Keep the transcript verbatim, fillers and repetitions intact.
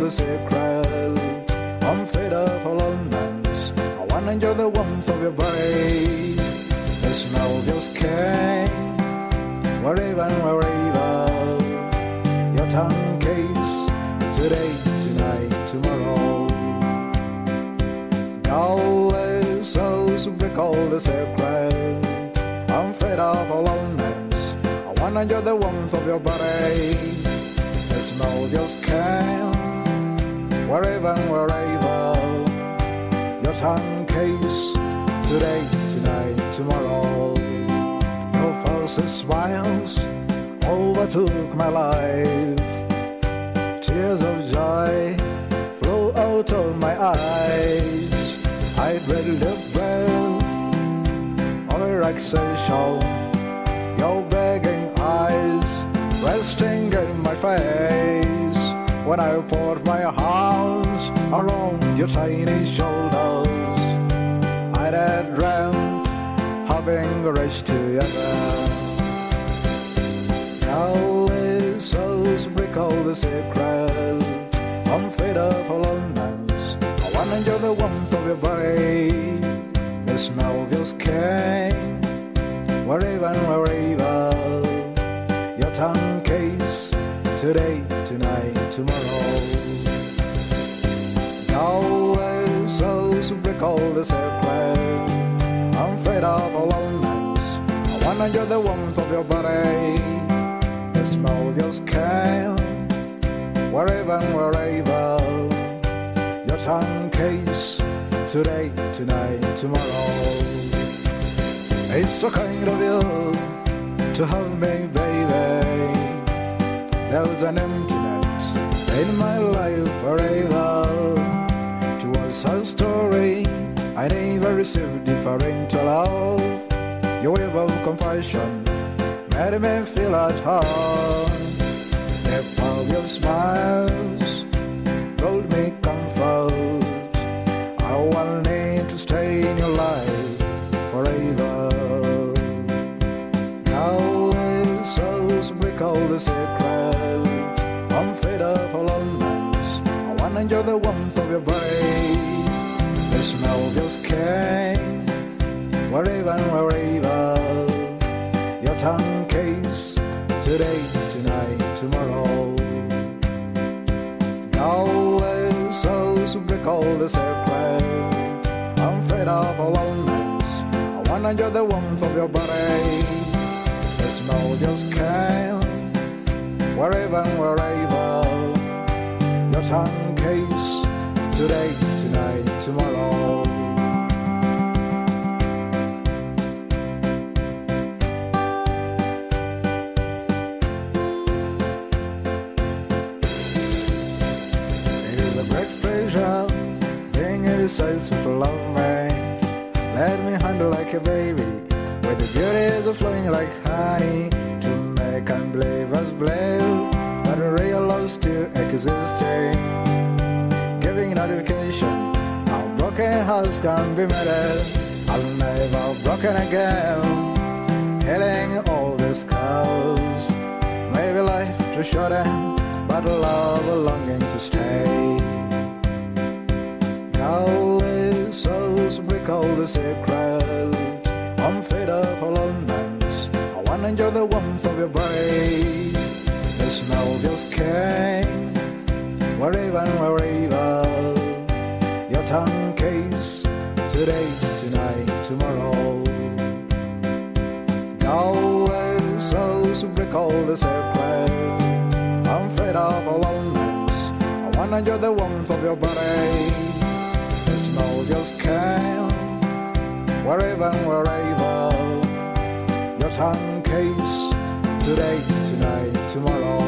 the secret. I'm fed up aloneness. I wanna enjoy the warmth of your body, the smell of your skin, wherever and wherever. Your tongue kiss today, tonight, tomorrow. Golly, so break all the secret. I'm fed up aloneness. I wanna enjoy the warmth of your body, the smell of your skin, wherever and wherever. Your tongue kiss today, tonight, tomorrow. Your false smiles overtook my life. Tears of joy flow out of my eyes. I dread the breath of relaxation. Your begging eyes resting in my face. When I put my arms around your tiny shoulders, I had dreamt having reached together. Now is so break all the secret. I'm fed up aloneness. I wanna enjoy the warmth of your body, the smell of your skin, wherever and wherever. Your tongue kiss today, tonight, tomorrow. Now is so break all the secret. I'm fed up aloneness. I wanna enjoy the warmth of your body, the smell of your skin, wherever and wherever. Your tongue kiss today, tonight, tomorrow. It's so kind of you to have me, baby. There was an emptiness in my life forever. It was a story I never received, the parental love. Your wave of compassion made me feel at home. The power of your smiles told me comfort. I will need to stay in your life forever. Now is so break all the secret. I'm fed up aloneness. I wanna enjoy the warmth of your body, the smell of your skin, wherever and wherever. Your tongue kiss today, tonight, tomorrow. Now is so break all the secret. I'm fed up aloneness. I wanna enjoy the warmth of your body, the smell of your skin, wherever and wherever. Your tongue kiss today, tonight, tomorrow. It is a great pleasure being in your size to love me. Let me handle like a baby, with the beauties of flowing like honey, to make unbelievers believe that a real love still existing. Giving notification, our broken hearts can be mended. I'll never broken again. Healing all the scars. Maybe life too short, but love a longing to stay. Now is so break all the secret. I'm fed up aloneness. I wanna enjoy the warmth of your body, the smell of your skin, wherever and wherever. Your tongue kiss today, tonight, tomorrow. Now is so break all the secret. I'm fed up aloneness. I wanna enjoy the warmth of your body, the smell of your skin, wherever and wherever. Your tongue kiss today, tonight, tomorrow.